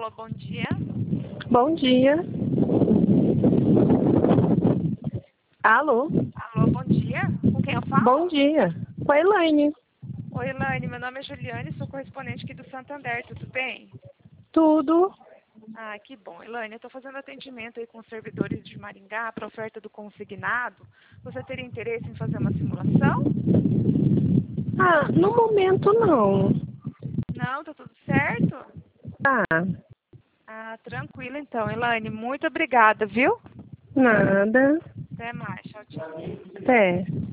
Alô, bom dia. Bom dia. Alô? Alô, bom dia. Com quem eu falo? Bom dia. Com a Elaine. Oi, Elaine. Meu nome é Juliane, sou correspondente aqui do Santander. Tudo bem? Tudo? Ah, que bom. Elaine, eu estou fazendo atendimento aí com os servidores de Maringá para oferta do consignado. Você teria interesse em fazer uma simulação? Ah, no momento não. Não, tá tudo certo? Tá. Ah, tranquilo então. Elaine, muito obrigada, viu? Nada. Até mais. Tchau, tchau. Até.